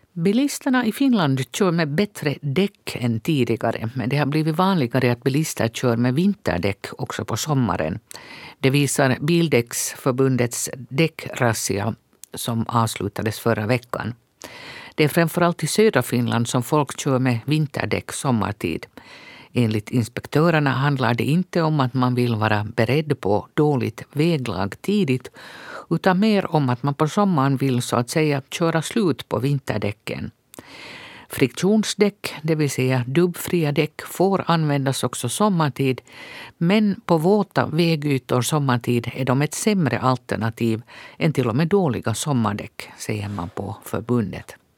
Bilisterna i Finland kör med bättre däck än tidigare, men det har blivit vanligare att bilister kör med vinterdäck också på sommaren. Det visar Bildäcksförbundets däckrazzia som avslutades förra veckan. Det är framförallt i södra Finland som folk kör med vinterdäck sommartid. Enligt inspektörerna handlar det inte om att man vill vara beredd på dåligt väglag tidigt, utan mer om att man på sommaren vill så att säga köra slut på vinterdäcken. Friktionsdäck, det vill säga dubbfria däck, får användas också sommartid, men på våta vägytor sommartid är de ett sämre alternativ än till och med dåliga sommardäck, säger man på förbundet.